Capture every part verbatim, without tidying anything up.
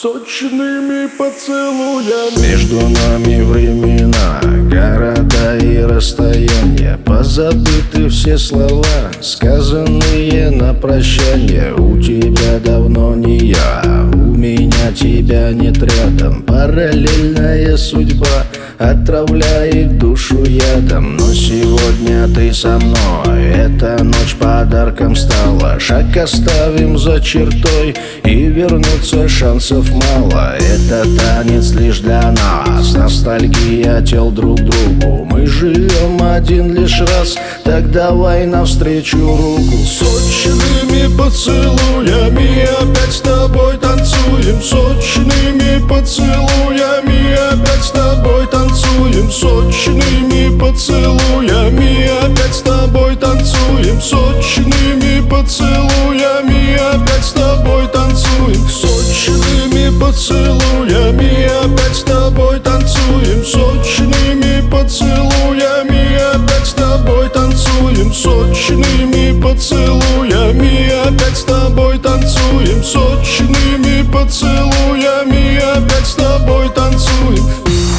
сочными поцелуями. Между нами времена, города и расстояния, позабыты все слова, сказанные на прощание. У тебя давно не я, у меня тебя нет рядом. Параллельная судьба отравляет душу ядом. Но сегодня ты со мной, эта ночь подарком стала. Шаг оставим за чертой, и вернуться шансов мало. Это танец лишь для нас, ностальгия тел друг другу. Мы живем один лишь раз, так давай навстречу руку. Сочными поцелуями опять с тобой танцуем. Сочными поцелуями опять с тобой танцуем. Сочными поцелуями опять с тобой танцуем. Сочными поцелуями опять с тобой танцуем. Сочными поцелуями опять с тобой танцуем. Сочными поцелуями опять с тобой танцуем. Сочными поцелуями опять с тобой танцуем. Сочными поцелуями опять с тобой танцуем.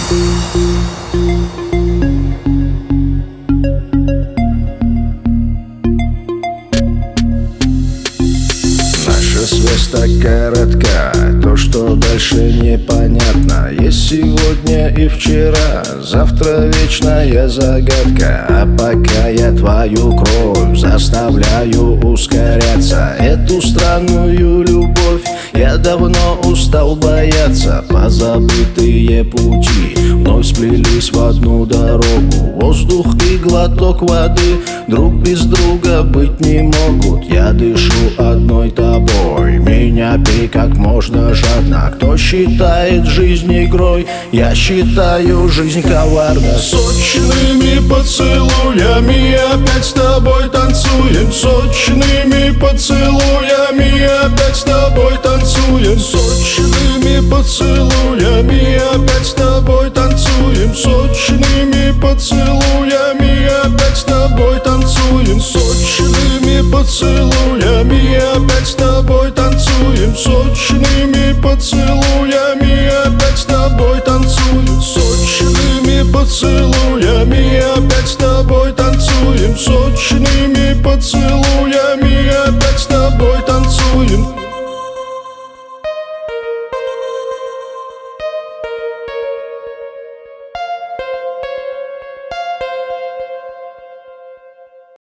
Наша связь так коротка, то, что дальше непонятно. Есть сегодня и вчера, завтра вечная загадка. А пока я твою кровь заставляю ускоряться, эту странную любовь я давно устал бояться. Позабытые пути вновь сплелись в одну дорогу. Воздух и глоток воды друг без друга быть не могут. Я дышу одной тобой, меня пей как можно жадно. Кто считает жизнь игрой, я считаю жизнь коварна. Сочными поцелуями опять с тобой танцуем. Сочными поцелуями опять с тобой танцуем. Сочными поцелуями опять с тобой танцуем. Сочными поцелуями опять с тобой танцуем. Сочными поцелуями опять с тобой танцуем. Сочными поцелуями опять с тобой танцуем. Сочными поцелуями опять с тобой танцуем. Сочными поцелуями